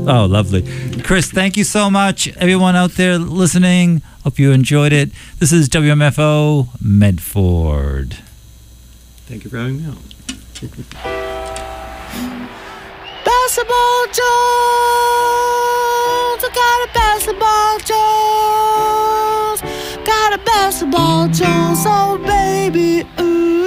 Oh, lovely. Chris, thank you so much. Everyone out there listening, hope you enjoyed it. This is WMFO Medford. Thank you for having me on. Basketball Jones, I got a basketball Jones, got a basketball Jones, oh baby, ooh.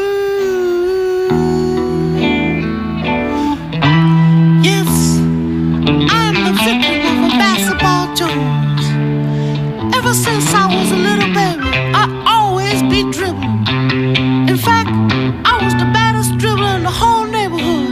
Yes, I'm the victim of a basketball Jones. Ever since I was a little baby, I always be dribbling. In fact, I was the baddest dribbler in the whole neighborhood.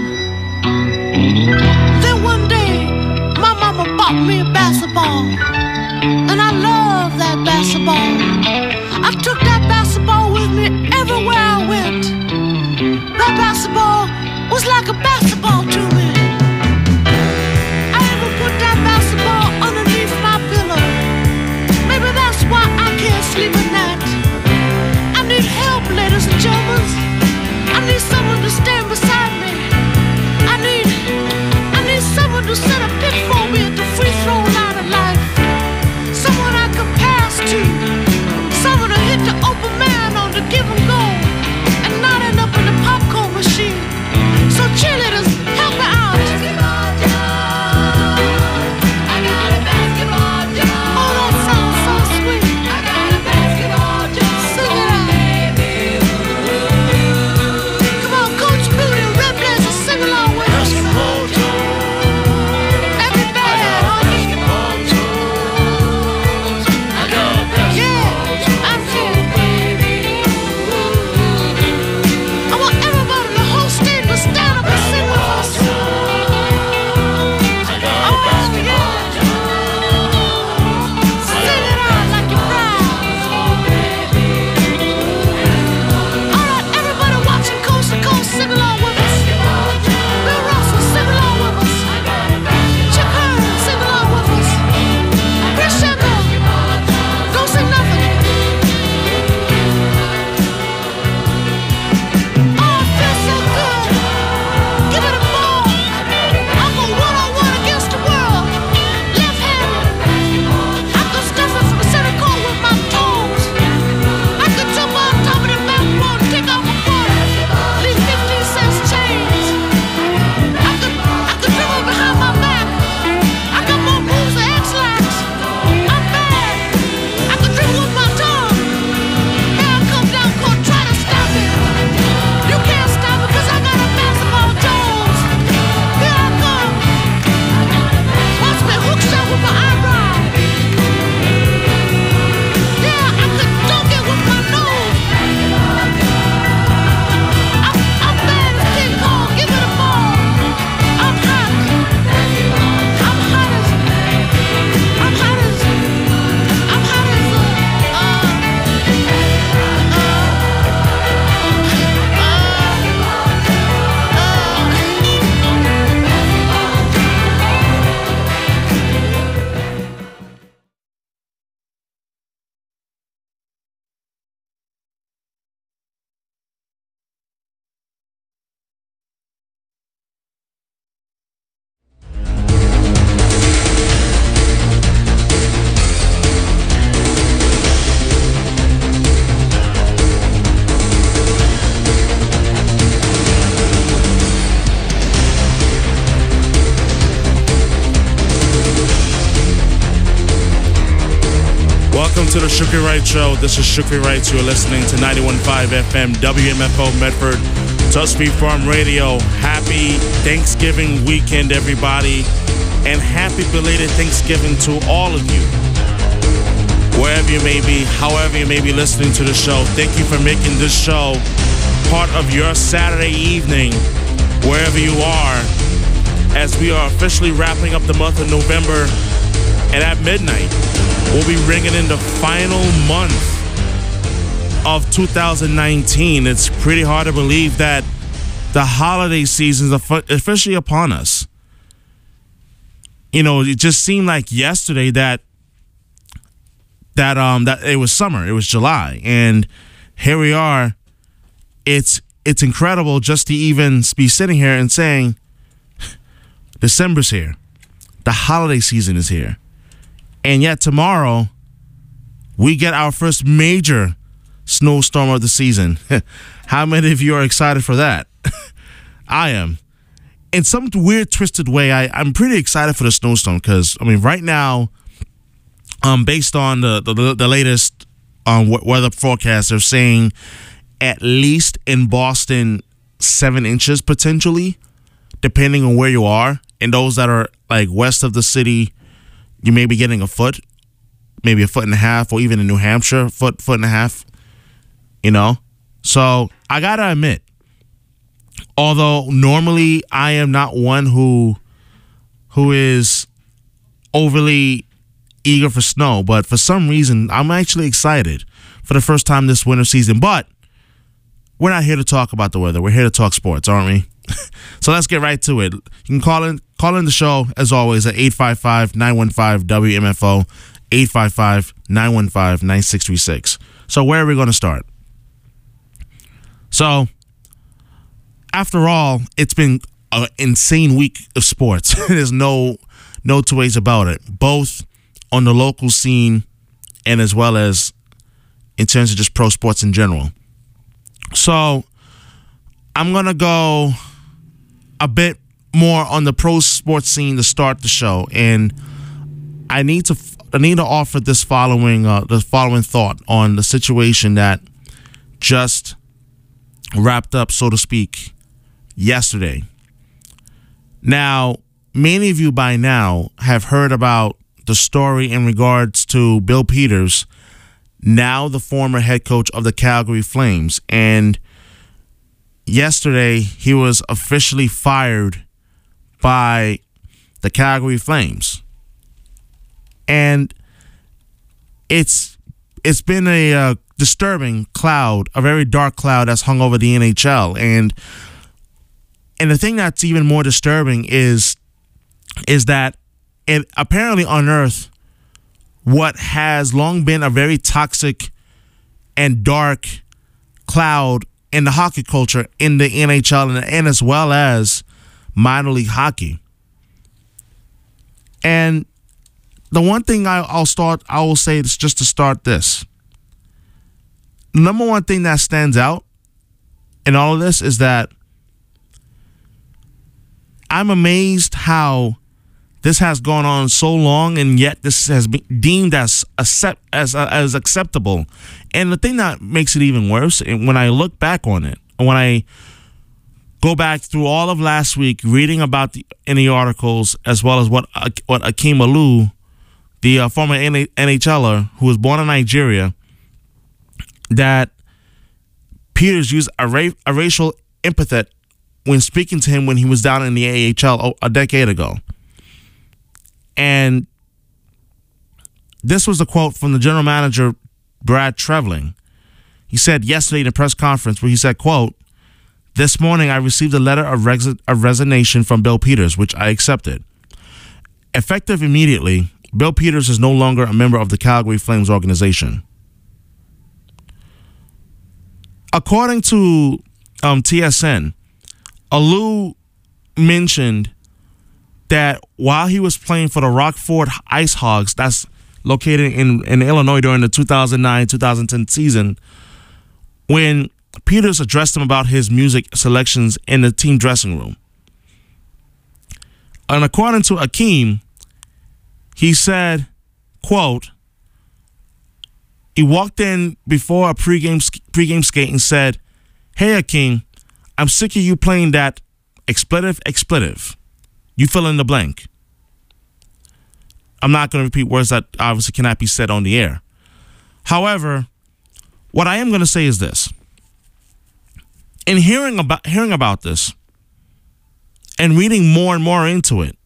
Then one day, my mama bought me a basketball, and I love that basketball. I took that basketball with me everywhere I went. That basketball was like a basketball to me. I even put that basketball underneath my pillow. Maybe that's why I can't sleep at night. I need help, ladies and gentlemen. I need someone to stand beside me. I need someone to set a pick for me at the free throw line of life. Someone I can pass to. Someone to hit the open man on the give and go and not end up in the popcorn machine. So cheerleaders, help me out. Basketball Jones, I got a basketball Jones. Oh, that sounds so sweet. I got a basketball Jones. Sing it out. Come on, Coach Booty, Red Blazer, sing along with us. Basketball Jones. To the Shukri Wright Show. This is Shukri Wright. You're listening to 91.5 FM WMFO Medford, Tuspeed Farm Radio. Happy Thanksgiving weekend, everybody, and happy belated Thanksgiving to all of you. Wherever you may be, however you may be listening to the show, thank you for making this show part of your Saturday evening, wherever you are, as we are officially wrapping up the month of November, and at midnight, we'll be ringing in the final month of 2019. It's pretty hard to believe that the holiday season is officially upon us. You know, it just seemed like yesterday that it was summer. It was July, and here we are. It's incredible just to even be sitting here and saying December's here. the holiday season is here. And yet tomorrow, we get our first major snowstorm of the season. How many of you are excited for that? I am. In some weird, twisted way, I'm pretty excited for the snowstorm because, right now, based on the latest weather forecast, they're saying at least in Boston, 7 inches potentially, depending on where you are. And those that are like west of the city, you may be getting a foot, maybe a foot and a half, or even in New Hampshire, foot and a half. So I gotta admit, although normally I am not one who is overly eager for snow, but for some reason I'm actually excited for the first time this winter season. But we're not here to talk about the weather. We're here to talk sports, aren't we? So let's get right to it. You can call in the show, as always, at 855-915-WMFO, 855-915-9636. So where are we going to start? So, after all, it's been an insane week of sports. There's no two ways about it, both on the local scene and as well as in terms of just pro sports in general. So, I'm going to go a bit more on the pro sports scene to start the show, and I need to offer this following thought on the situation that just wrapped up, so to speak, yesterday. Now, many of you by now have heard about the story in regards to Bill Peters, now the former head coach of the Calgary Flames, and yesterday he was officially fired by the Calgary Flames. And it's been a disturbing cloud, a very dark cloud that's hung over the NHL. And the thing that's even more disturbing is that it apparently unearthed what has long been a very toxic and dark cloud in the hockey culture in the NHL and as well as minor league hockey. And the one thing I will say is just to start this. Number one thing that stands out in all of this is that I'm amazed how this has gone on so long, and yet this has been deemed as acceptable. And the thing that makes it even worse, and when I look back on it, and when I go back through all of last week, reading about any articles, as well as what Akeem Alou, the former NHLer who was born in Nigeria, that Peters used a racial epithet when speaking to him when he was down in the AHL a decade ago. And this was a quote from the general manager, Brad Treliving. He said yesterday in a press conference where he said, quote, "This morning I received a letter of resignation from Bill Peters, which I accepted. Effective immediately, Bill Peters is no longer a member of the Calgary Flames organization." According to TSN, Alou mentioned that while he was playing for the Rockford Ice Hogs, that's located in Illinois during the 2009-2010 season, when Peters addressed him about his music selections in the team dressing room. And according to Akeem, he said, quote, he walked in before a pregame skate and said, "Hey, Akeem, I'm sick of you playing that expletive. You fill in the blank." I'm not going to repeat words that obviously cannot be said on the air. However, what I am going to say is this. In hearing about this and reading more and more into it,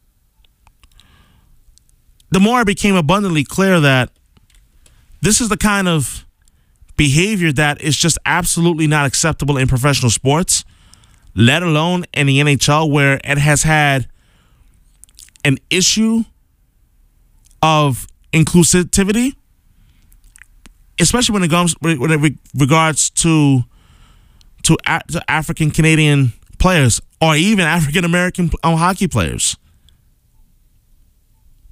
the more it became abundantly clear that this is the kind of behavior that is just absolutely not acceptable in professional sports, let alone in the NHL, where it has had an issue of inclusivity, especially when it regards to African Canadian players or even African American hockey players.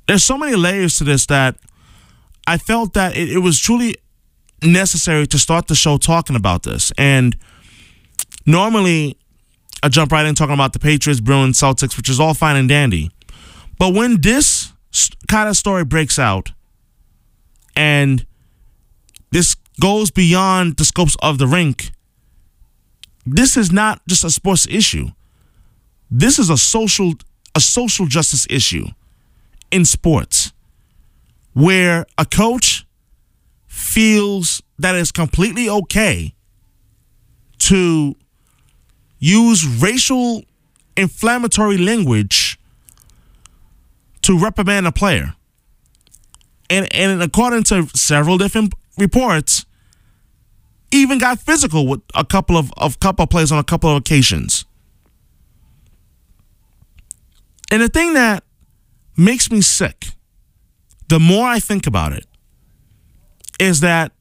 there's so many layers to this that I felt that it was truly necessary to start the show talking about this. And normally I jump right in talking about the Patriots, Bruins, Celtics, which is all fine and dandy. But when this kind of story breaks out and this goes beyond the scopes of the rink, this is not just a sports issue. This is a social justice issue in sports, where a coach feels that it's completely okay to use racial inflammatory language to reprimand a player. And according to several different reports, even got physical with a couple of players on a couple of occasions. And the thing that makes me sick, the more I think about it, is that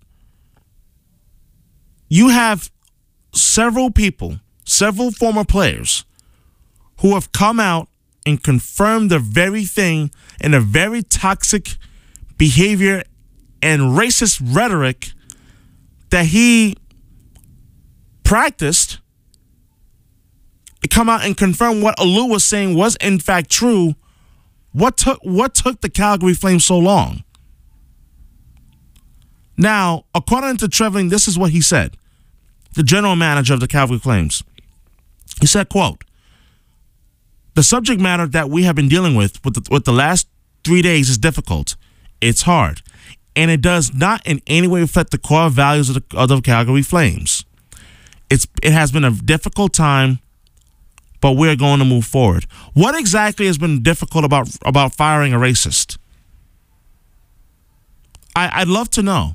you have several people, several former players, who have come out and confirmed the very thing and the very toxic behavior and racist rhetoric that he practiced, to come out and confirm what Alou was saying was in fact true. What took the Calgary Flames so long? Now, according to Trevling, this is what he said, the general manager of the Calgary Flames. He said, quote, "The subject matter that we have been dealing with the last 3 days is difficult. It's hard. And it does not in any way reflect the core values of the Calgary Flames. It has been a difficult time, but we're going to move forward." What exactly has been difficult about firing a racist? I'd love to know.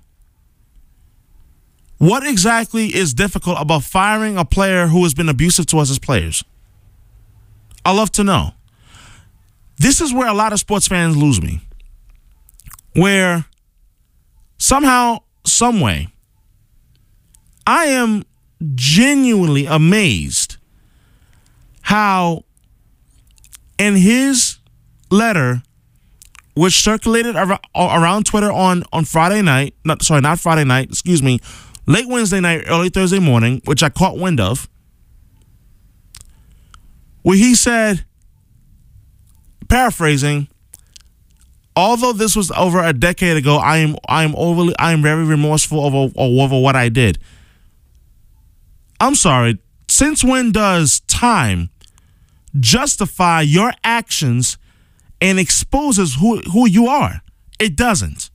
What exactly is difficult about firing a player who has been abusive to us as players? I'd love to know. This is where a lot of sports fans lose me. Where somehow, some way, I am genuinely amazed how in his letter, which circulated around Twitter on Friday night, not Friday night, excuse me, late Wednesday night, early Thursday morning, which I caught wind of, where he said, paraphrasing, "Although this was over a decade ago, I am very remorseful over what I did." I'm sorry. Since when does time justify your actions and exposes who you are? It doesn't.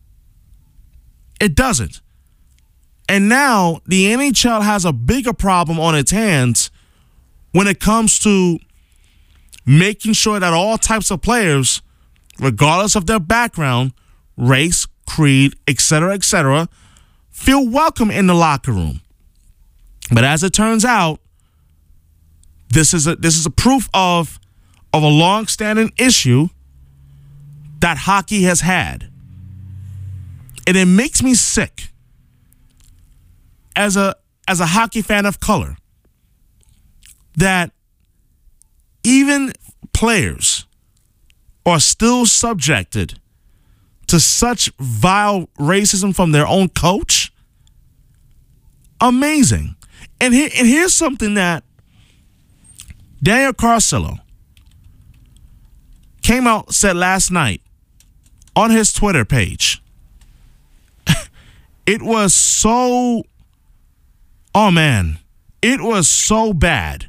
It doesn't. And now the NHL has a bigger problem on its hands when it comes to making sure that all types of players, regardless of their background, race, creed, etc., feel welcome in the locker room. But as it turns out, this is a proof of a long-standing issue that hockey has had. And it makes me sick as a hockey fan of color that even players are still subjected to such vile racism from their own coach. Amazing. And here's something that Daniel Carcillo came out, said last night on his Twitter page. It was so, oh man, it was so bad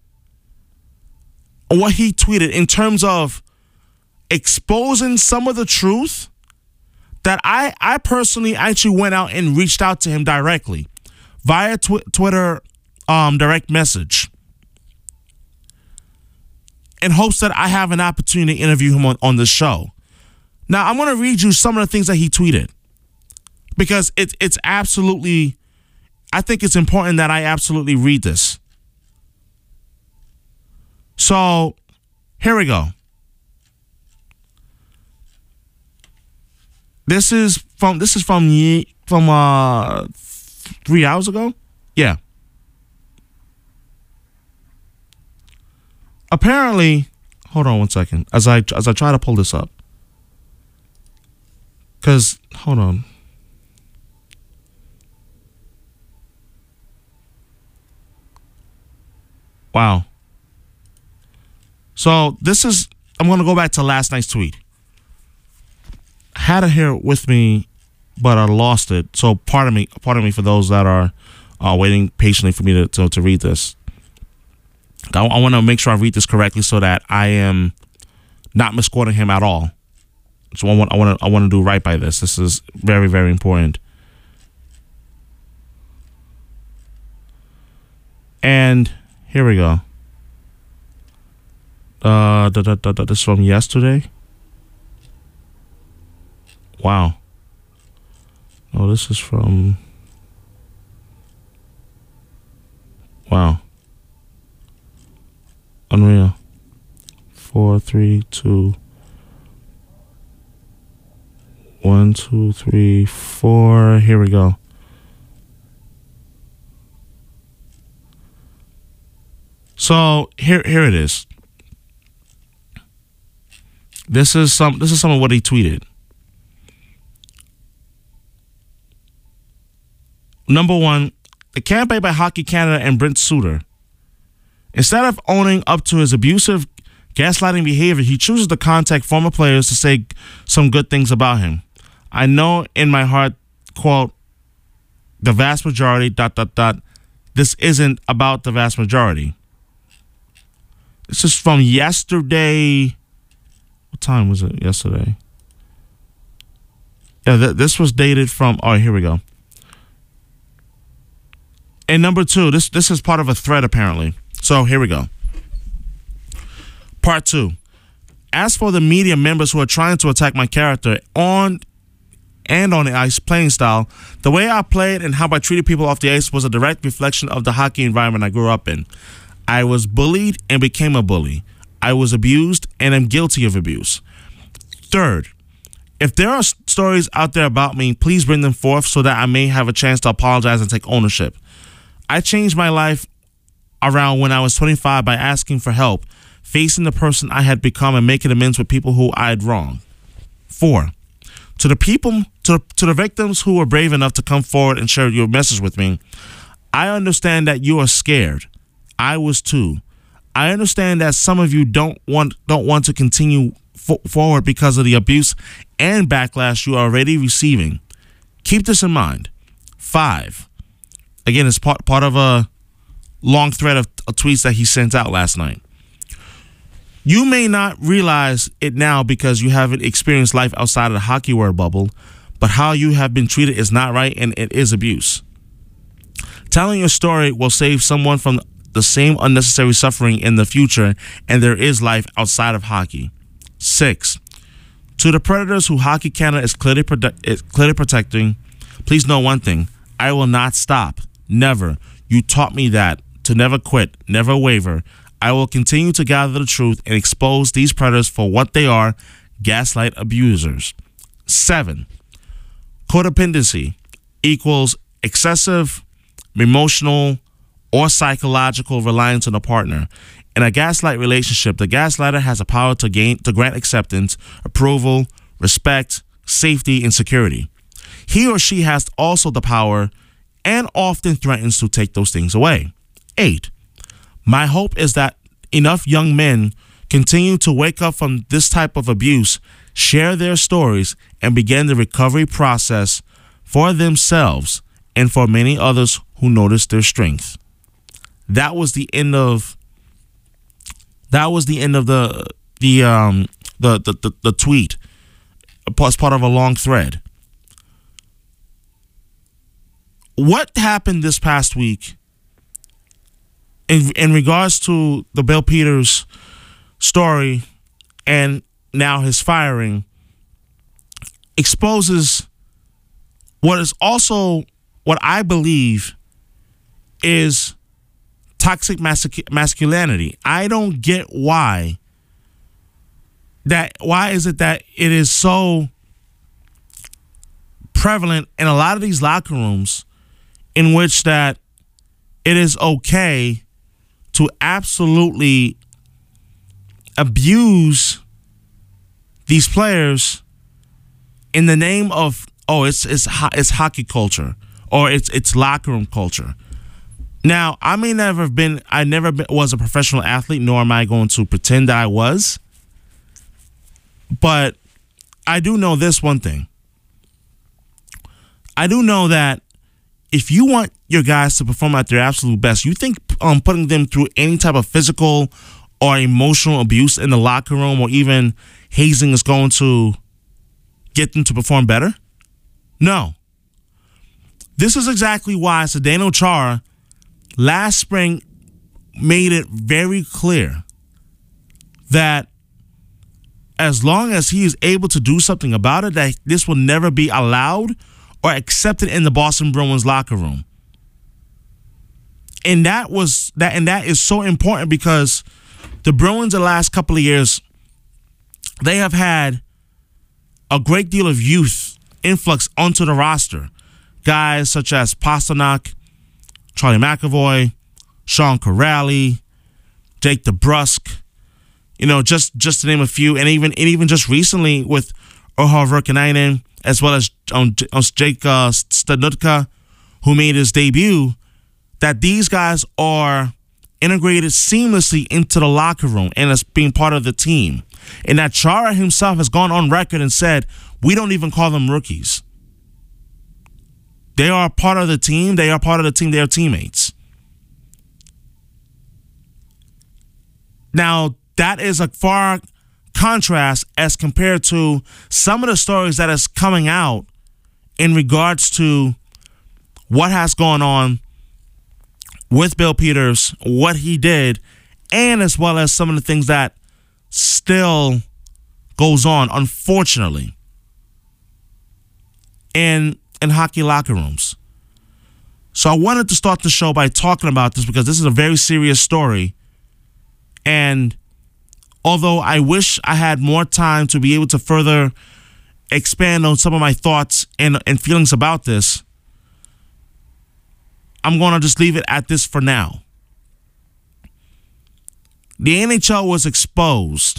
what he tweeted in terms of exposing some of the truth that I personally actually went out and reached out to him directly via Twitter direct message in hopes that I have an opportunity to interview him on the show. Now, I'm going to read you some of the things that he tweeted because it's absolutely, I think it's important that I absolutely read this. So, here we go. This is from 3 hours ago? Yeah. Apparently, hold on one second as I try to pull this up. Because, hold on. Wow. So I'm going to go back to last night's tweet. I had it here with me, but I lost it. So pardon me for those that are waiting patiently for me to read this. I want to make sure I read this correctly so that I am not misquoting him at all. So I want to do right by this. This is very, very important. And here we go. This is from yesterday. Wow. Oh, this is from. Wow. Unreal. 4, 3, 2. 1, 2, 3, 4. Here we go. So here it is. This is some of what he tweeted. Number 1, the campaign by Hockey Canada and Brent Suter. Instead of owning up to his abusive, gaslighting behavior, he chooses to contact former players to say some good things about him. I know in my heart, quote, the vast majority, ... This isn't about the vast majority. This is from yesterday. What time was it yesterday? Yeah, this was dated from, here we go. And number 2, this is part of a thread apparently. So here we go. Part 2. As for the media members who are trying to attack my character on the ice playing style, the way I played and how I treated people off the ice was a direct reflection of the hockey environment I grew up in. I was bullied and became a bully. I was abused and am guilty of abuse. Third, if there are stories out there about me, please bring them forth so that I may have a chance to apologize and take ownership. I changed my life around when I was 25 by asking for help, facing the person I had become, and making amends with people who I had wronged. 4, to the victims who were brave enough to come forward and share your message with me, I understand that you are scared. I was too. I understand that some of you don't want to continue forward because of the abuse and backlash you are already receiving. Keep this in mind. 5. Again, it's part of a long thread of tweets that he sent out last night. You may not realize it now because you haven't experienced life outside of the hockey world bubble, but how you have been treated is not right and it is abuse. Telling your story will save someone from the same unnecessary suffering in the future, and there is life outside of hockey. 6. To the predators who Hockey Canada is clearly protecting, please know one thing. I will not stop. Never. You taught me that. To never quit, never waver. I will continue to gather the truth and expose these predators for what they are, gaslight abusers. 7. Codependency equals excessive emotional or psychological reliance on a partner. In a gaslight relationship, the gaslighter has the power to grant acceptance, approval, respect, safety, and security. He or she has also the power and often threatens to take those things away. 8. My hope is that enough young men continue to wake up from this type of abuse, share their stories, and begin the recovery process for themselves and for many others who notice their strength. That was the end of the tweet as part of a long thread. What happened this past week in regards to the Bill Peters story and now his firing exposes what is also what I believe is toxic masculinity. I don't get why is it that it is so prevalent in a lot of these locker rooms in which that it is okay to absolutely abuse these players in the name of it's hockey culture or it's locker room culture. Now, I never was a professional athlete, nor am I going to pretend that I was. But I do know this one thing. I do know that if you want your guys to perform at their absolute best, you think putting them through any type of physical or emotional abuse in the locker room or even hazing is going to get them to perform better? No. This is exactly why Zdeno Chara last spring made it very clear that as long as he is able to do something about it, that this will never be allowed or accepted in the Boston Bruins locker room. And that is so important because the Bruins the last couple of years, they have had a great deal of youth influx onto the roster. Guys such as Pasternak, Charlie McAvoy, Sean Corrali, Jake DeBrusk, just to name a few, and even just recently with Urho Verkanainen, as well as Jake Stanutka, who made his debut, that these guys are integrated seamlessly into the locker room and as being part of the team. And that Chara himself has gone on record and said, we don't even call them rookies. They are part of the team. They are part of the team. They are teammates. Now, that is a far contrast as compared to some of the stories that is coming out in regards to what has gone on with Bill Peters, what he did, and as well as some of the things that still goes on, unfortunately, in hockey locker rooms. So I wanted to start the show by talking about this because this is a very serious story. And although I wish I had more time to be able to further expand on some of my thoughts and feelings about this, I'm going to just leave it at this for now. The NHL was exposed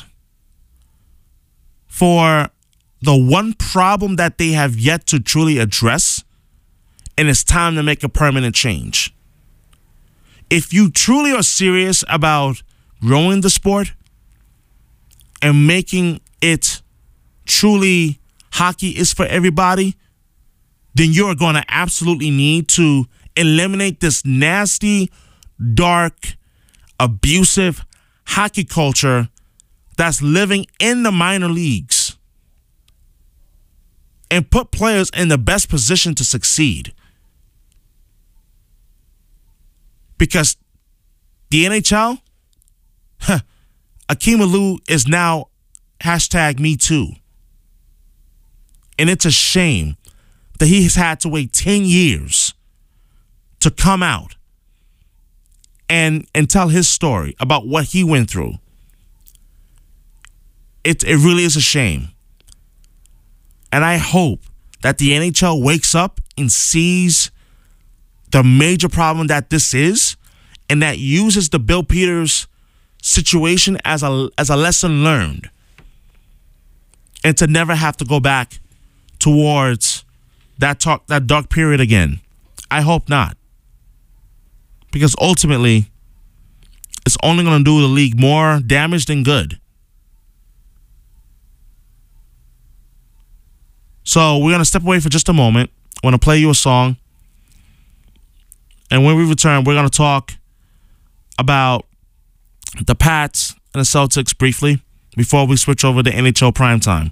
for the one problem that they have yet to truly address, and it's time to make a permanent change. If you truly are serious about growing the sport and making it truly hockey is for everybody, then you are going to absolutely need to eliminate this nasty, dark, abusive hockey culture that's living in the minor leagues and put players in the best position to succeed. Because the NHL, Akim Aliu is now #MeToo. And it's a shame that he has had to wait 10 years to come out and tell his story about what he went through. It really is a shame. And I hope that the NHL wakes up and sees the major problem that this is and that uses the Bill Peters situation as a lesson learned and to never have to go back towards that dark period again. I hope not. Because ultimately, it's only going to do the league more damage than good. So we're going to step away for just a moment. I want to play you a song. And when we return, we're going to talk about the Pats and the Celtics briefly before we switch over to NHL Primetime.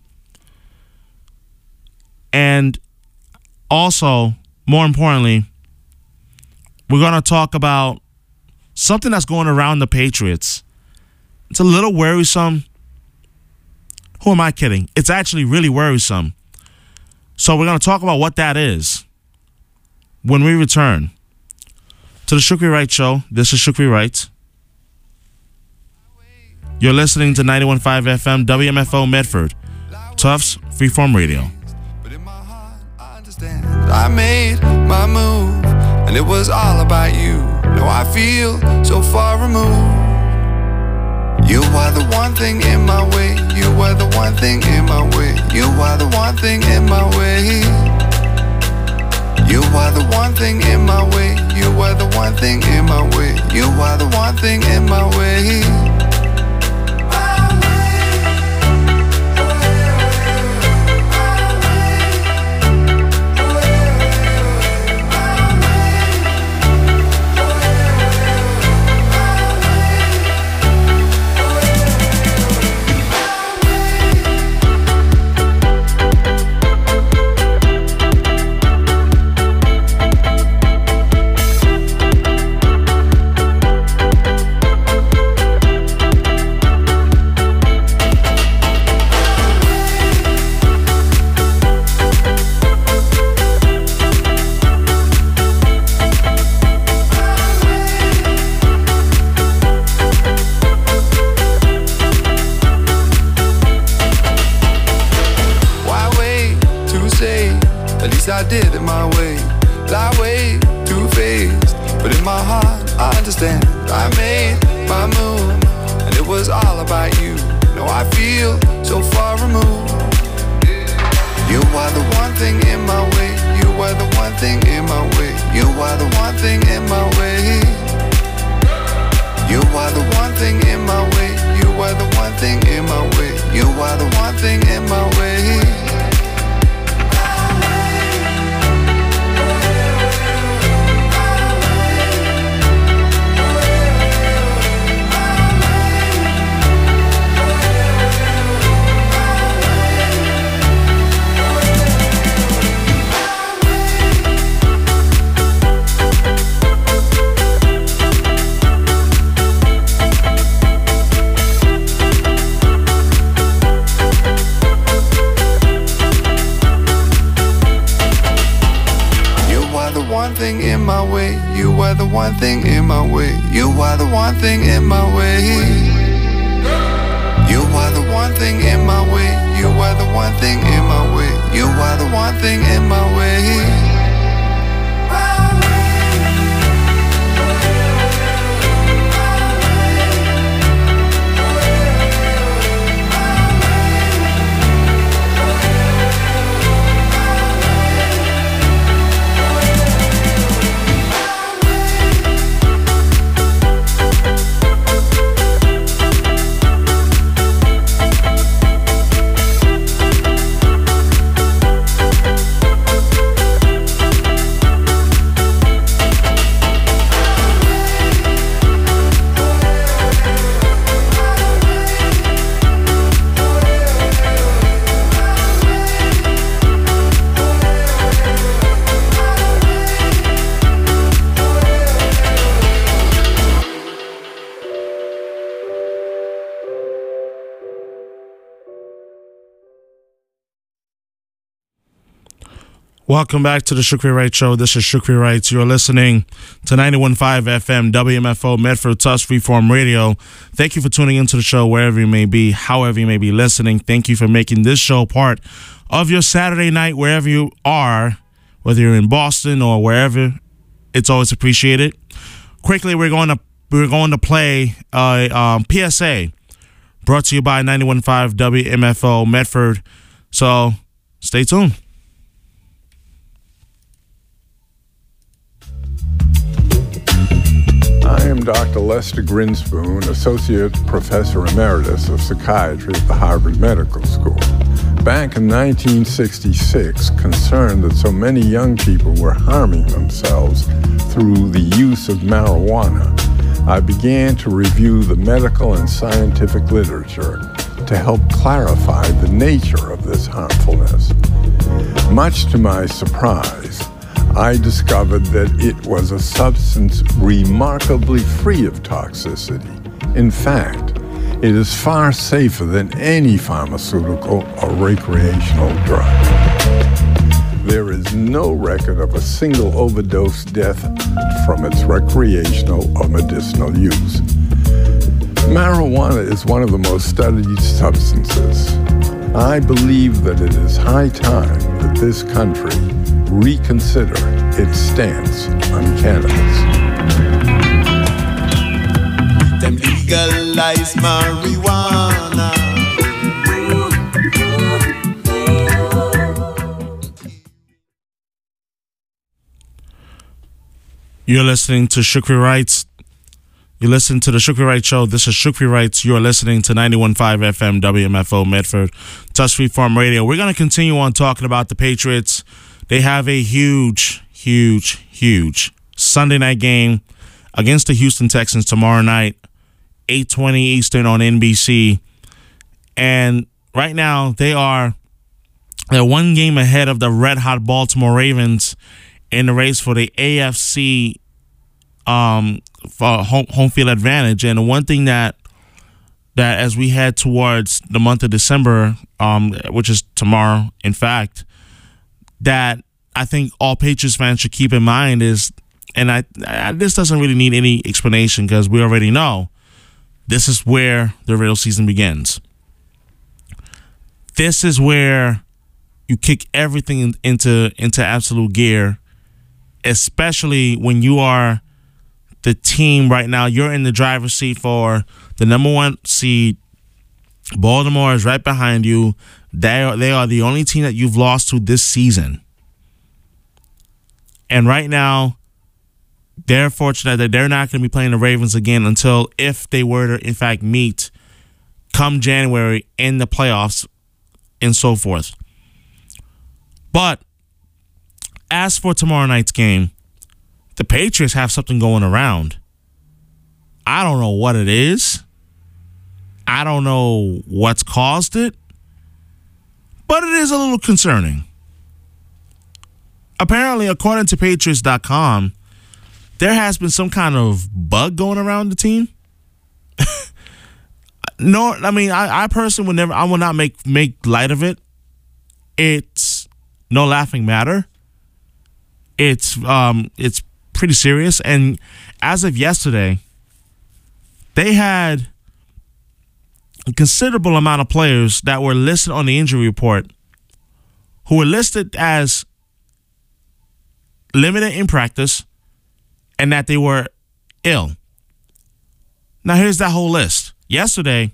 And also, more importantly, we're going to talk about something that's going around the Patriots. It's a little worrisome. Who am I kidding? It's actually really worrisome. So we're going to talk about what that is when we return to the Shukri Wright Show. This is Shukri Wright. You're listening to 91.5 FM WMFO Medford, Tufts Freeform Radio. But in my heart, I understand that I made my move, and it was all about you. Now I feel so far removed. You were the one thing in my way. You were the one one thing in my way. You are the one thing in my way. You are the one thing in my way. You are the one thing in my way. You are the one thing in my way. I did it my way. Lie way too faced, but in my heart I understand. I made my move, and it was all about you. Now I feel so far removed. You are the one thing in my way. You are the one thing in my way. You are the one thing in my way. You are the one thing in my way. You are the one thing in my way. You are the one thing in my way. One thing in my way. You are the one thing in my way. You are the one thing in my way. You are the one thing in my way. You are the one thing in my way. You are the one thing in my way. Welcome back to the Shukri Wright Show. This is Shukri Wright. You're listening to 91.5 FM, WMFO, Medford, Tusk Freeform Radio. Thank you for tuning into the show wherever you may be, however you may be listening. Thank you for making this show part of your Saturday night, wherever you are, whether you're in Boston or wherever. It's always appreciated. Quickly, we're going to play PSA, brought to you by 91.5 WMFO, Medford. So stay tuned. I am Dr. Lester Grinspoon, Associate Professor Emeritus of Psychiatry at the Harvard Medical School. Back in 1966, concerned that so many young people were harming themselves through the use of marijuana, I began to review the medical and scientific literature to help clarify the nature of this harmfulness. Much to my surprise, I discovered that it was a substance remarkably free of toxicity. In fact, it is far safer than any pharmaceutical or recreational drug. There is no record of a single overdose death from its recreational or medicinal use. Marijuana is one of the most studied substances. I believe that it is high time that this country reconsider its stance on cannabis. Them legalize marijuana. You're listening to Shukri Wrights. You listen to the Shukri Wright Show. This is Shukri Wrights. You are listening to 91.5 FM WMFO Medford, Touch Free Farm Radio. We're going to continue on talking about the Patriots. They have a huge Sunday night game against the Houston Texans tomorrow night, 8:20 Eastern on NBC. And right now, they're one game ahead of the red-hot Baltimore Ravens in the race for the AFC for home field advantage. And the one thing that as we head towards the month of December, which is tomorrow, in fact, that I think all Patriots fans should keep in mind is, and this doesn't really need any explanation because we already know, this is where the real season begins. This is where you kick everything into absolute gear, especially when you are the team right now. You're in the driver's seat for the number 1 seed. Baltimore is right behind you. They are the only team that you've lost to this season. And right now, they're fortunate that they're not going to be playing the Ravens again until if they were to, in fact, meet come January in the playoffs and so forth. But as for tomorrow night's game, the Patriots have something going around. I don't know what it is. I don't know what's caused it. But it is a little concerning. Apparently, according to Patriots.com, there has been some kind of bug going around the team. No, I mean, I personally will not make light of it. It's no laughing matter. It's pretty serious. And as of yesterday, they had a considerable amount of players that were listed on the injury report who were listed as limited in practice and that they were ill. Now, here's that whole list. Yesterday,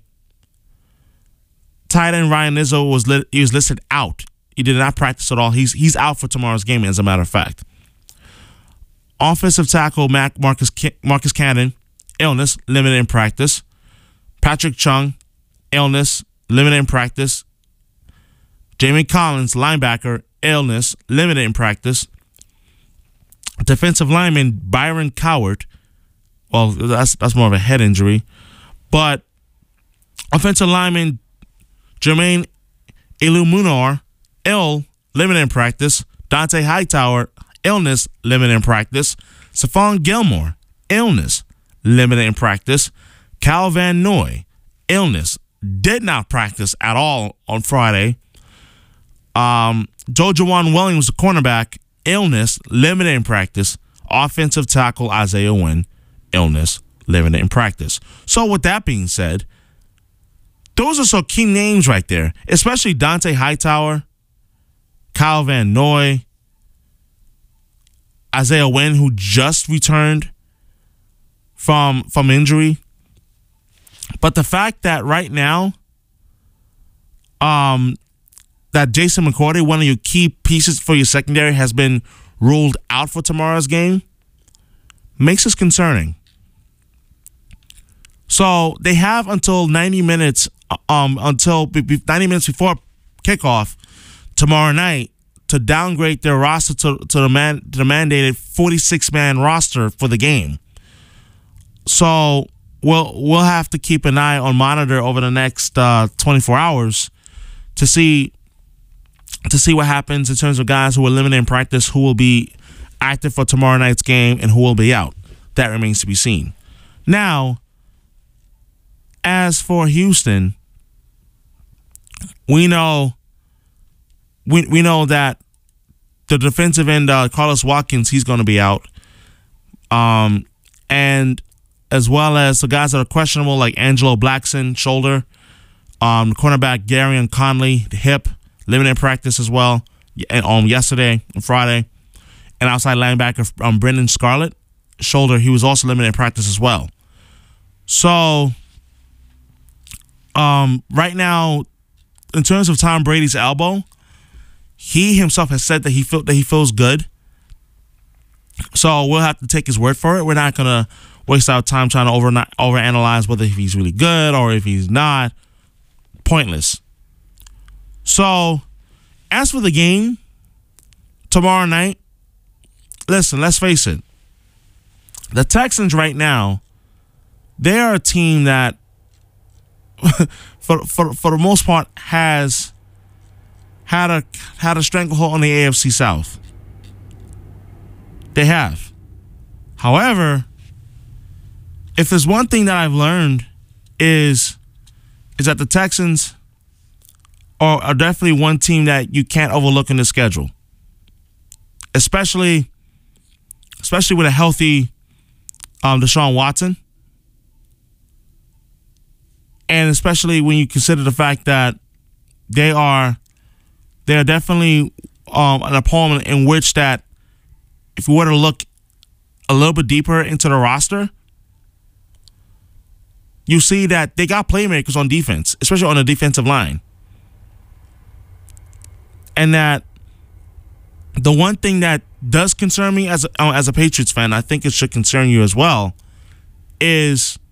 tight end Ryan Izzo was listed out. He did not practice at all. He's out for tomorrow's game, as a matter of fact. Offensive tackle Marcus Cannon, illness, limited in practice. Patrick Chung, illness, limited in practice. Jamie Collins, linebacker, illness, limited in practice. Defensive lineman Byron Cowart, well, that's more of a head injury. But offensive lineman Jermaine Illuminor, ill, limited in practice. Dante Hightower, illness, limited in practice. Stephon Gilmore, illness, limited in practice. Cal Van Noy, illness, did not practice at all on Friday. Jojuan Williams, the cornerback, illness, limited in practice. Offensive tackle Isaiah Wynn, illness, limited in practice. So with that being said, those are some key names right there, especially Dante Hightower, Kyle Van Noy, Isaiah Wynn, who just returned from injury. But the fact that right now, that Jason McCourty, one of your key pieces for your secondary, has been ruled out for tomorrow's game, makes us concerning. So they have until 90 minutes, until 90 minutes before kickoff tomorrow night to downgrade their roster to the mandated 46-man roster for the game. So we'll have to keep an eye on monitor over the next 24 hours to see what happens in terms of guys who are limited in practice, who will be active for tomorrow night's game, and who will be out. That remains to be seen. Now, as for Houston, we know that the defensive end, Carlos Watkins, he's going to be out. And as well as the guys that are questionable, like Angelo Blackson, shoulder, the cornerback Garyon Conley, the hip, limited practice as well, yesterday and Friday. And outside linebacker Brendan Scarlett, shoulder, he was also limited in practice as well. So, right now, in terms of Tom Brady's elbow, he himself has said that he feels good. So we'll have to take his word for it. We're not going to waste our time trying to overanalyze whether he's really good or if he's not. Pointless. So, as for the game tomorrow night, listen, let's face it. The Texans right now, they are a team that, for the most part, has had a stranglehold on the AFC South. They have. However, if there's one thing that I've learned is that the Texans are definitely one team that you can't overlook in the schedule, especially with a healthy Deshaun Watson, and especially when you consider the fact that they are definitely an opponent in which that if you were to look a little bit deeper into the roster, you see that they got playmakers on defense, especially on the defensive line. And that the one thing that does concern me as a Patriots fan, I think it should concern you as well, is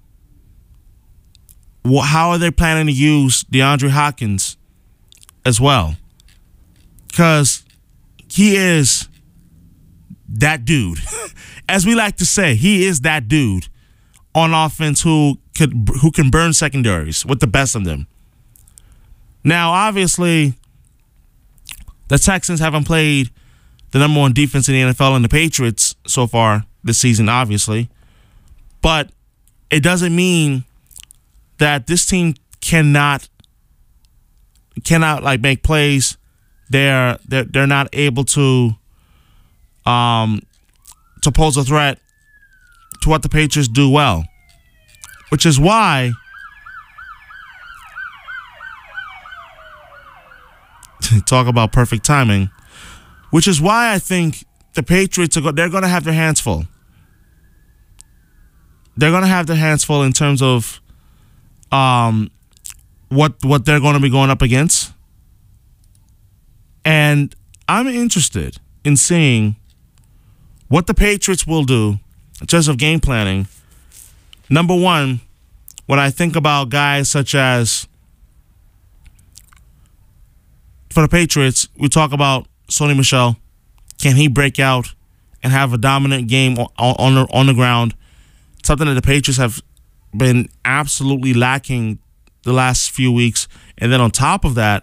how are they planning to use DeAndre Hopkins as well? Because he is that dude. As we like to say, he is that dude on offense who can burn secondaries with the best of them. Now, obviously, the Texans haven't played the number one defense in the NFL and the Patriots so far this season, obviously. But it doesn't mean that this team cannot like make plays. They're not able to pose a threat to what the Patriots do well. Which is why talk about perfect timing. Which is why I think the Patriots they're going to have their hands full. They're going to have their hands full in terms of what they're going to be going up against. And I'm interested in seeing what the Patriots will do in terms of game planning. Number one, when I think about guys such as, for the Patriots, we talk about Sony Michel. Can he break out and have a dominant game on the ground? Something that the Patriots have been absolutely lacking the last few weeks. And then on top of that,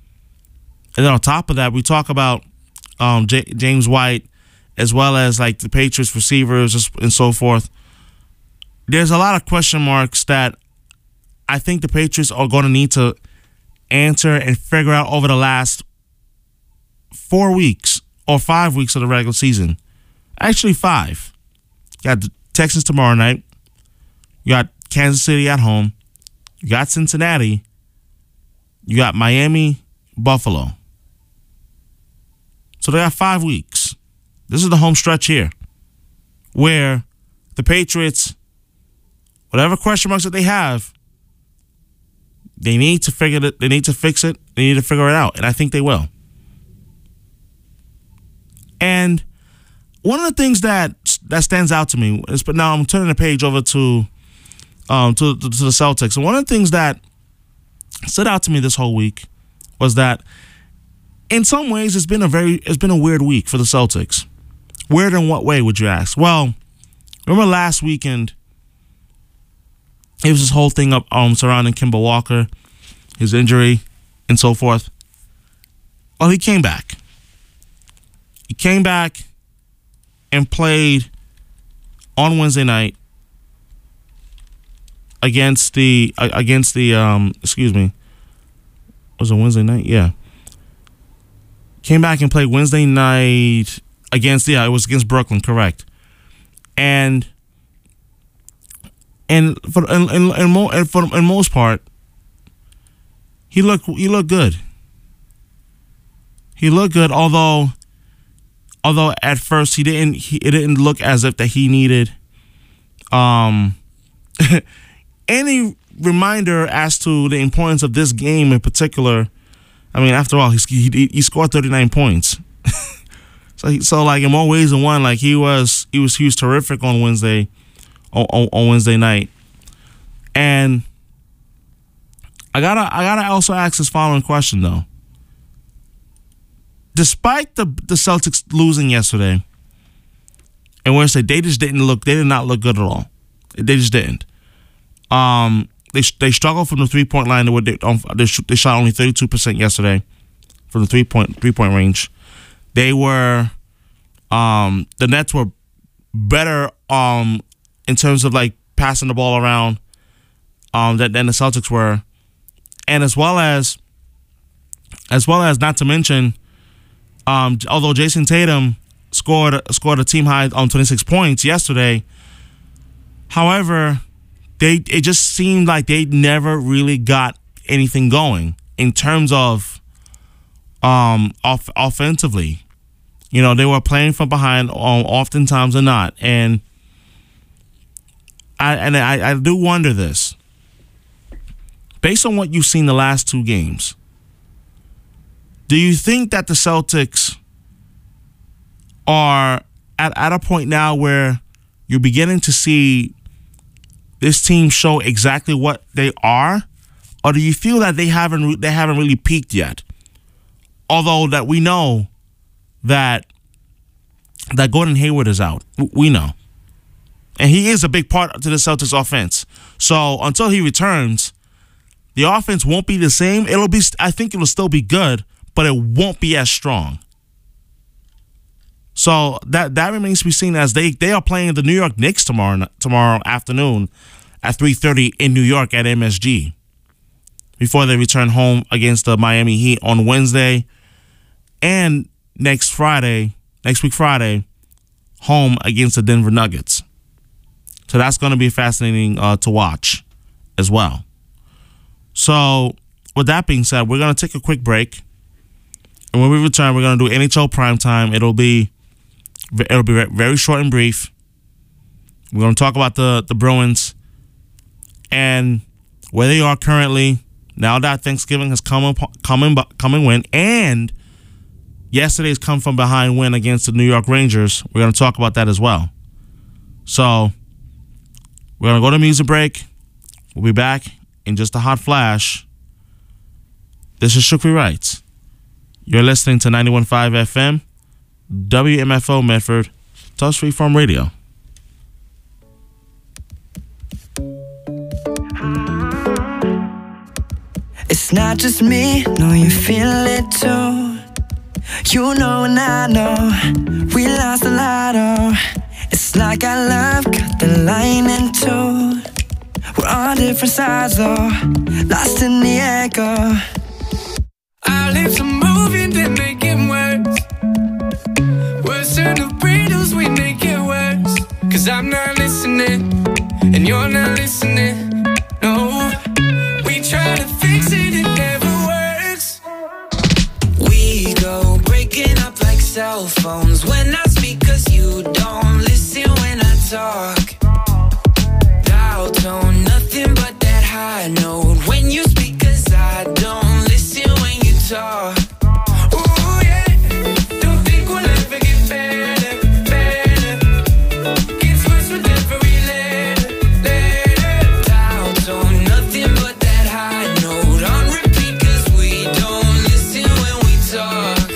we talk about James White, as well as like the Patriots receivers and so forth. There's a lot of question marks that I think the Patriots are going to need to answer and figure out over the last 4 weeks or 5 weeks of the regular season. Actually, 5. You got the Texans tomorrow night. You got Kansas City at home. You got Cincinnati. You got Miami, Buffalo. So they got 5 weeks. This is the home stretch here where the Patriots, whatever question marks that they have, they need to figure it. They need to fix it. They need to figure it out, and I think they will. And one of the things that stands out to me is, but now I'm turning the page over to the Celtics, and one of the things that stood out to me this whole week was that, in some ways, it's been a weird week for the Celtics. Weird in what way, would you ask? Well, remember last weekend, it was this whole thing up surrounding Kemba Walker, his injury, and so forth. Well, he came back. He came back and played on Wednesday night against the excuse me. Was it Wednesday night? Yeah. Came back and played Wednesday night it was against Brooklyn, correct. And for the most part, he looked good. He looked good, although at first it didn't look as if that he needed any reminder as to the importance of this game in particular. I mean, after all, he scored 39 points. So like in more ways than one, like he was terrific on Wednesday, on Wednesday night, and I gotta also ask this following question though. Despite the Celtics losing yesterday, and we're saying they did not look good at all. They just didn't. They struggled from the 3-point line. They shot only 32% yesterday from the 3-point range. They were the Nets were better in terms of like passing the ball around than the Celtics were, and as well as not to mention, although Jason Tatum scored a team high on 26 points yesterday, however, it just seemed like they never really got anything going in terms of offensively. You know, they were playing from behind oftentimes or not, and I do wonder this. Based on what you've seen the last two games, do you think that the Celtics are at a point now where you're beginning to see this team show exactly what they are, or do you feel that they haven't really peaked yet? Although that we know that Gordon Hayward is out, we know, and he is a big part to the Celtics offense. So until he returns, the offense won't be the same. I think it'll still be good, but it won't be as strong. So that remains to be seen, as they are playing the New York Knicks tomorrow afternoon at 3:30 in New York at MSG before they return home against the Miami Heat on Wednesday, and next week Friday, home against the Denver Nuggets. So that's going to be fascinating to watch as well. So with that being said, we're going to take a quick break. And when we return, we're going to do NHL Primetime. It'll be very short and brief. We're going to talk about the Bruins and where they are currently now that Thanksgiving has come and went, and yesterday's come from behind win against the New York Rangers. We're going to talk about that as well. So we're going to go to music break. We'll be back in just a hot flash. This is Shukri Wright. You're listening to 91.5 FM, WMFO Medford, Touch Freeform Radio. It's not just me, no, you feel it too. You know and I know, we lost a lot, oh. It's like our love cut the line in two. We're on different sides, though, lost in the echo. Our lips are moving, they make it worse. Worse than the riddles, we make it worse. Cause I'm not listening, and you're not listening. No, we try to fix it, it never works. We go breaking up like cell phones. When I speak, cause you don't listen when I talk. Dial tone, nothing but that high note. When you speak, cause I don't listen when you talk. Ooh, yeah. Don't think we'll ever get better, better. Gets worse with every letter. Dial tone, nothing but that high note. On repeat, cause we don't listen when we talk.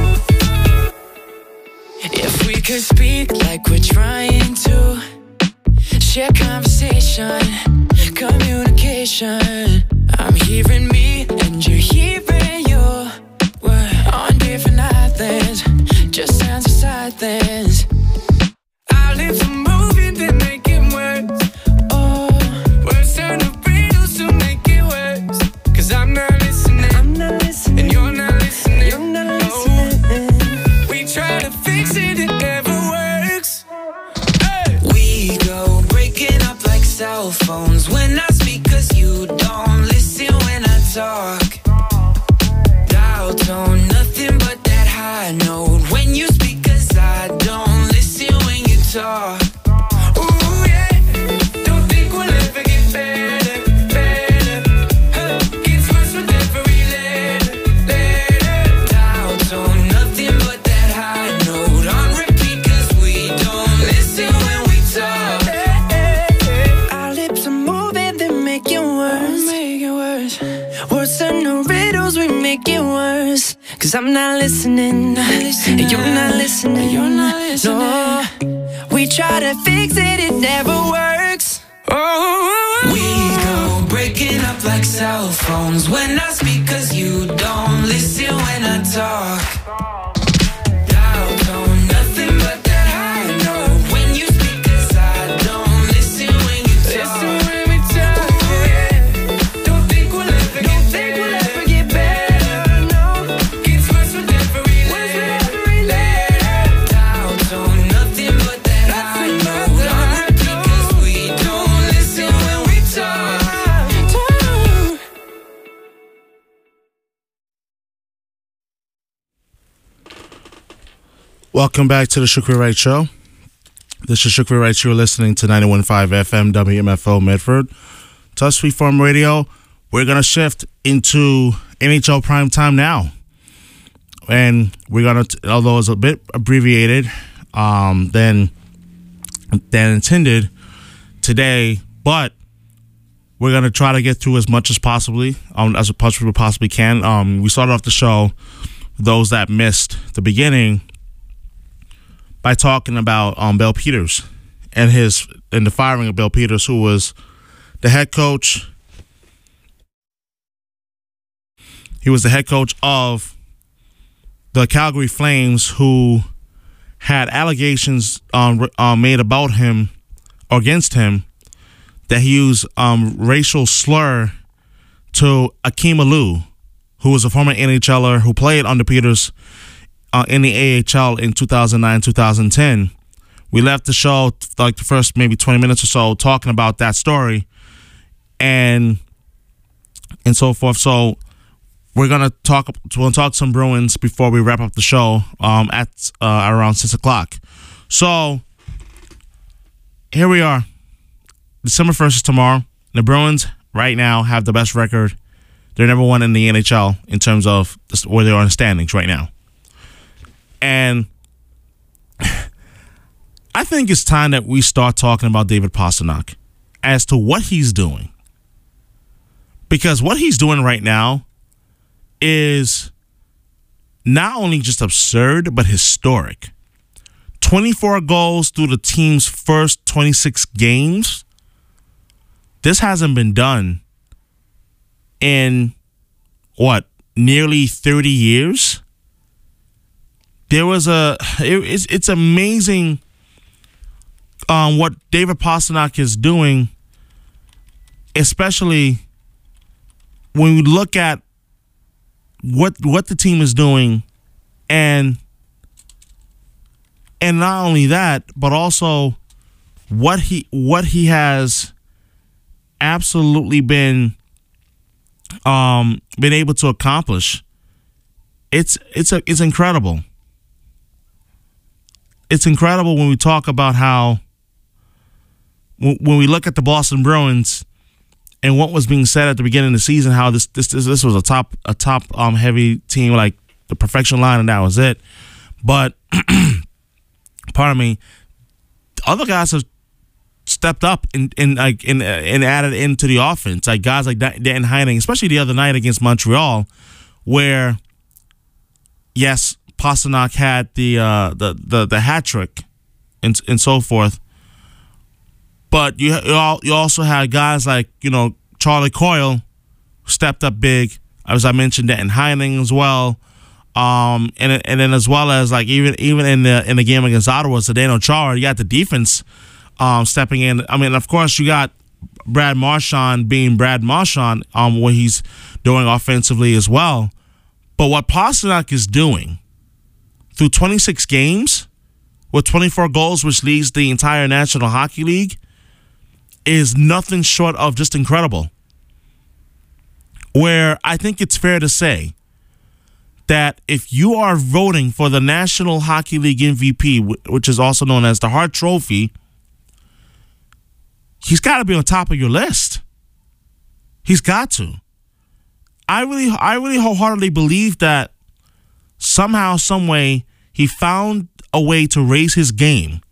If we could speak like we're trying to, share conversation, communication. I'm hearing me and you're hearing you. We're on different islands, just sounds of silence. Our lips are moving, they make it worse. Oh, worse than the riddles to make it worse. Cause I'm not listening, and you're not listening. No, we try to fix it, it never works. Hey. We go breaking up like cell phones. When I speak, cause you don't listen when I talk. Dial tone, nothing but that high note. When you speak, cause I don't listen when you talk. Ooh, yeah. Don't think we'll ever get better, better. Gets worse with every letter. Dial tone, nothing but that high note. words and no riddles, we make it worse. Cause I'm not listening, and you're not listening, no. We try to fix it, it never works. We go breaking up like cell phones. When I speak cause you don't listen when I talk. Dial tone, nothing but that high note. When you speak cause I don't listen when you talk. Don't think we'll ever get better, no. Gets worse with every letter. Dial tone, nothing but that high note. On repeat cause we don't listen when we talk. Welcome back to the Shukri Wright Show. This is Shukri Wright. You're listening to 91.5 FM WMFO Medford. Touch Freeform Radio. We're going to shift into NHL prime time now. And we're going to, although it's a bit abbreviated than intended today, but we're going to try to get through as much as possibly, as much as we possibly can. We started off the show, those that missed the beginning, by talking about Bill Peters and the firing of Bill Peters, who was the head coach. He was the head coach of the Calgary Flames, who had allegations made about him or against him that he used racial slur to Akeem Alou, who was a former NHLer who played under Peters in the AHL in 2009-2010. We left the show like the first maybe 20 minutes or so talking about that story and so forth. So we're gonna talk some Bruins before we wrap up the show at around 6 o'clock. So here we are. December 1st is tomorrow. The Bruins right now have the best record. They're number one in the NHL in terms of where they are in the standings right now. And I think it's time that we start talking about David Pastrnak as to what he's doing. Because what he's doing right now is not only just absurd, but historic. 24 goals through the team's first 26 games. This hasn't been done in, nearly 30 years? It's amazing what David Pastrnak is doing, especially when we look at what the team is doing, and not only that, but also what he has absolutely been able to accomplish. It's incredible. It's incredible when we talk about how, when we look at the Boston Bruins and what was being said at the beginning of the season, how this was a top heavy team, like the perfection line, and that was it. But pardon me, other guys have stepped up and added into the offense, like guys like Dan Heining, especially the other night against Montreal, where yes, Pastrnak had the hat trick and so forth, but you also had guys like Charlie Coyle stepped up big, as I mentioned, Dan Heining as well, and then as well as like even in the game against Ottawa, Zdeno Chara, you got the defense stepping in. I mean, of course, you got Brad Marchand being Brad Marchand, what he's doing offensively as well. But what Pastrnak is doing through 26 games with 24 goals, which leads the entire National Hockey League, is nothing short of just incredible. Where I think it's fair to say that if you are voting for the National Hockey League MVP, which is also known as the Hart Trophy, he's got to be on top of your list. He's got to. I really wholeheartedly believe that somehow, some way, he found a way to raise his game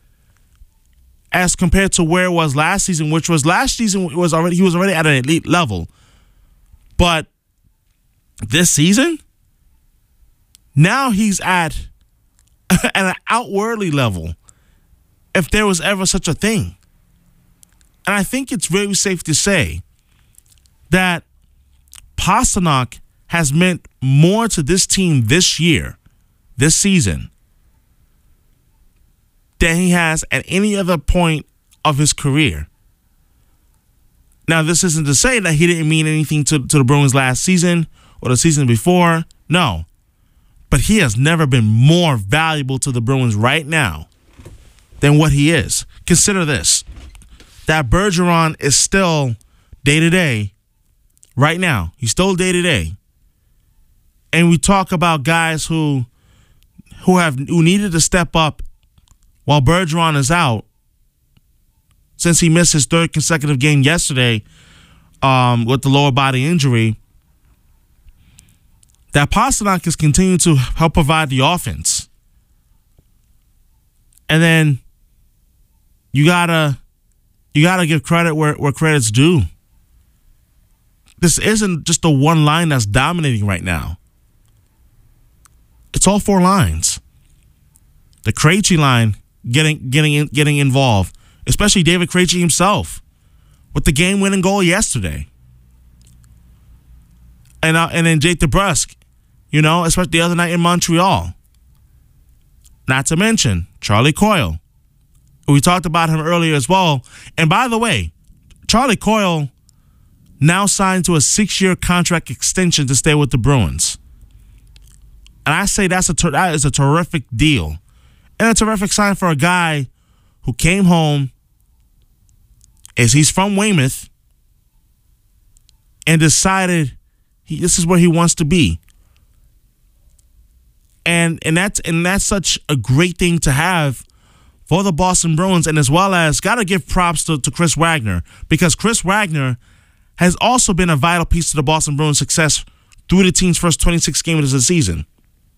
as compared to where it was last season, which was he was already at an elite level. But this season, now he's at an outwardly level, if there was ever such a thing. And I think it's very safe to say that Pasternak has meant more to this team this year, this season, than he has at any other point of his career. Now, this isn't to say that he didn't mean anything to the Bruins last season or the season before. No. But he has never been more valuable to the Bruins right now than what he is. Consider this, that Bergeron is still day-to-day right now. He's still day-to-day. And we talk about guys who needed to step up while Bergeron is out, since he missed his third consecutive game yesterday with the lower body injury, that Pasternak is continuing to help provide the offense. And then you gotta give credit where credit's due. This isn't just the one line that's dominating right now. It's all four lines. The Krejci line getting involved, especially David Krejci himself with the game-winning goal yesterday. And then Jake DeBrusk, especially the other night in Montreal. Not to mention Charlie Coyle. We talked about him earlier as well. And by the way, Charlie Coyle now signed to a 6-year contract extension to stay with the Bruins. And I say that is a terrific deal. And a terrific sign for a guy who came home, as he's from Weymouth, and decided this is where he wants to be. And that's such a great thing to have for the Boston Bruins, and as well as got to give props to Chris Wagner, because Chris Wagner has also been a vital piece to the Boston Bruins' success through the team's first 26 games of the season.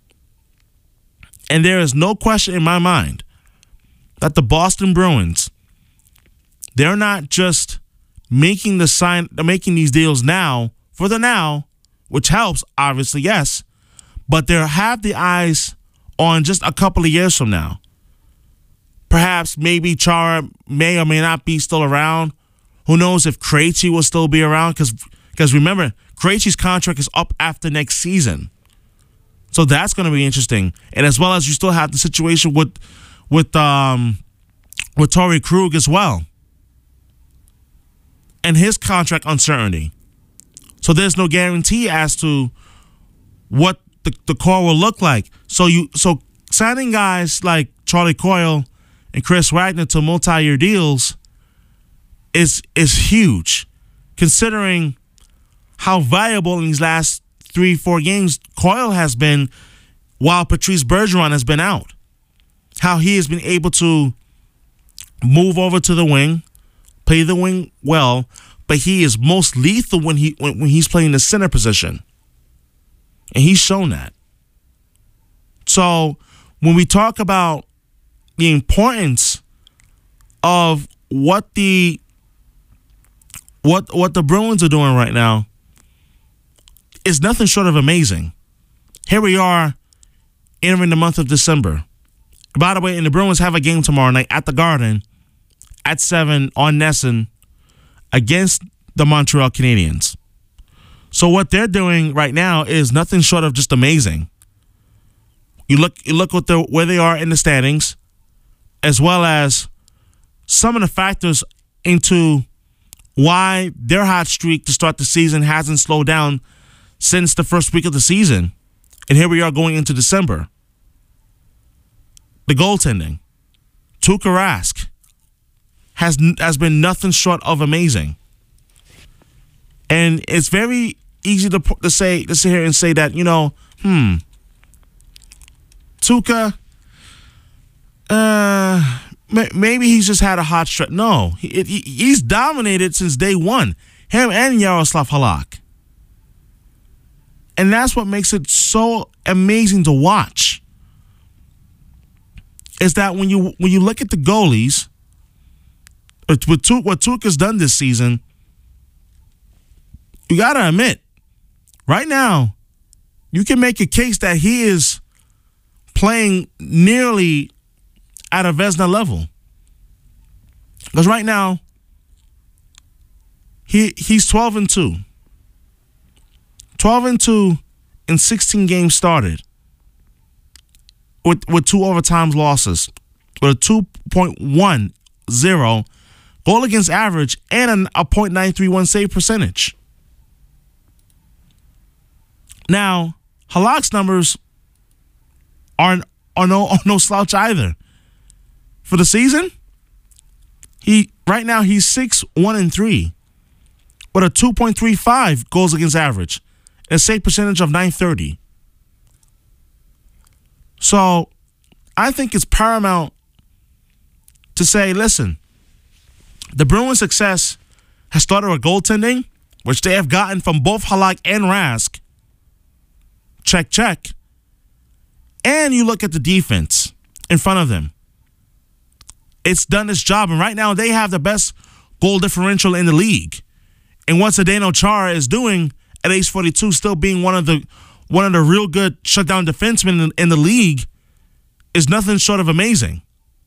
And there is no question in my mind that the Boston Bruins, they're not just making these deals now for the now, which helps, obviously, yes, but they have the eyes on just a couple of years from now. Perhaps maybe Chara may or may not be still around. Who knows if Krejci will still be around? Because remember, Krejci's contract is up after next season. So that's going to be interesting. And as well as you still have the situation with Torrey Krug as well, and his contract uncertainty. So there's no guarantee as to what the core will look like. So signing guys like Charlie Coyle and Chris Wagner to multi-year deals is huge, considering how valuable in these last 3-4 games Coyle has been while Patrice Bergeron has been out. How he has been able to move over to the wing, play the wing well, but he is most lethal when he's playing the center position. And he's shown that. So when we talk about the importance of what the Bruins are doing right now, is nothing short of amazing. Here we are entering the month of December. By the way, and the Bruins have a game tomorrow night at the Garden at 7 on NESN against the Montreal Canadiens. So what they're doing right now is nothing short of just amazing. You look where they are in the standings, as well as some of the factors into why their hot streak to start the season hasn't slowed down since the first week of the season. And here we are going into December. The goaltending. Tuukka Rask has been nothing short of amazing. And it's very easy to sit here and say that, Tuukka, maybe he's just had a hot stretch. No, he's dominated since day one. Him and Yaroslav Halak. And that's what makes it so amazing to watch. Is that when you look at the goalies, what Tuukka's done this season, you got to admit, right now, you can make a case that he is playing nearly at a Vezina level. Because right now, he's 12-2. 12-2 in 16 games started with 2 overtime losses, with a 2.10 goal against average and a .931 save percentage. Now, Halak's numbers are no slouch either. For the season, right now he's 6-1-3 with a 2.35 goals against average and a save percentage of .930. So, I think it's paramount to say, listen, the Bruins' success has started with goaltending, which they have gotten from both Halak and Rask. Check, check. And you look at the defense in front of them. It's done its job, and right now they have the best goal differential in the league. And what Zdeno Chara is doing at age 42, still being one of the real good shutdown defensemen in the league, is nothing short of amazing.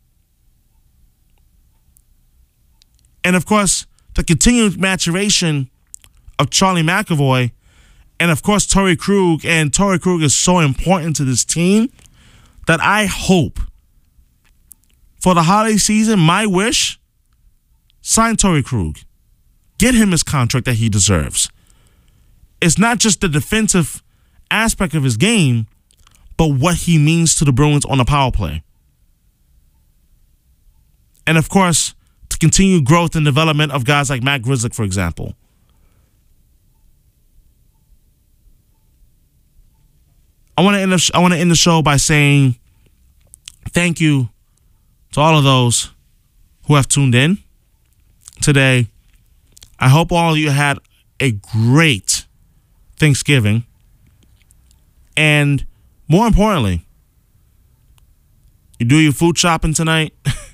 And of course, the continued maturation of Charlie McAvoy, and of course Torrey Krug. And Torrey Krug is so important to this team that I hope for the holiday season, my wish, sign Torrey Krug. Get him his contract that he deserves. It's not just the defensive aspect of his game, but what he means to the Bruins on the power play. And of course, to continue growth and development of guys like Matt Grzelcyk, for example. I want to end the show by saying thank you to all of those who have tuned in today. I hope all of you had a great Thanksgiving. And more importantly, you do your food shopping tonight.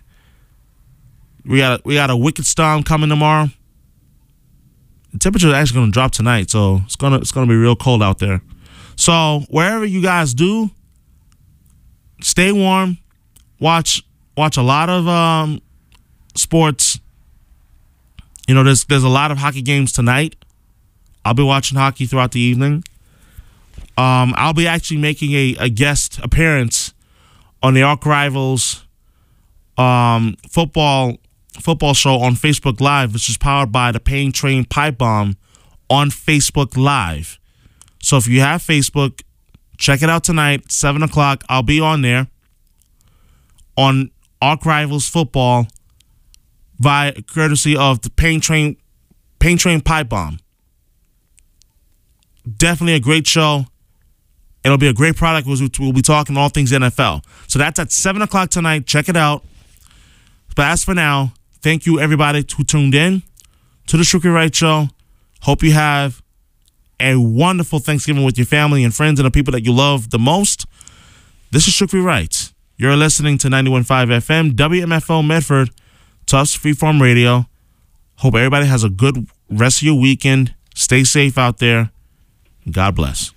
We got a wicked storm coming tomorrow. The temperature is actually going to drop tonight, so it's gonna be real cold out there. So wherever you guys do, stay warm. Watch a lot of sports. You know, there's a lot of hockey games tonight. I'll be watching hockey throughout the evening. I'll be actually making a guest appearance on the Arch Rivals football show on Facebook Live, which is powered by the Pain Train Pipe Bomb on Facebook Live. So if you have Facebook, check it out tonight, 7 o'clock. I'll be on there on Arch Rivals football via courtesy of the Pain Train Pipe Bomb. Definitely a great show. It'll be a great product. We'll be talking all things NFL. So that's at 7 o'clock tonight. Check it out. But as for now, thank you everybody who tuned in to the Shooky Wright Show. Hope you have a wonderful Thanksgiving with your family and friends and the people that you love the most. This is Shooky Wright. You're listening to 91.5 FM, WMFO Medford, Tufts Freeform Radio. Hope everybody has a good rest of your weekend. Stay safe out there. God bless.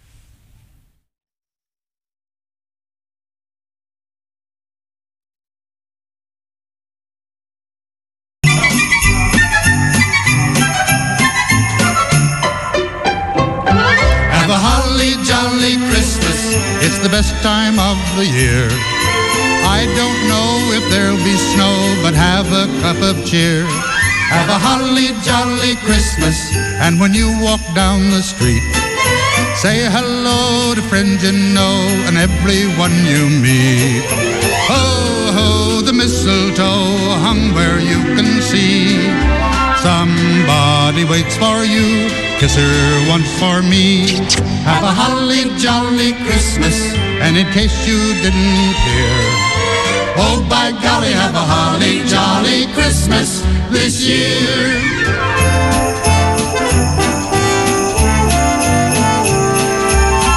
Have a holly jolly Christmas. It's the best time of the year. I don't know if there'll be snow, but have a cup of cheer. Have a holly jolly Christmas. And when you walk down the street, say hello to friends you know and everyone you meet. Ho, ho, the mistletoe hung where you can see. Somebody waits for you, kiss her once for me. Have a holly jolly Christmas. And in case you didn't hear, oh by golly, have a holly jolly Christmas this year.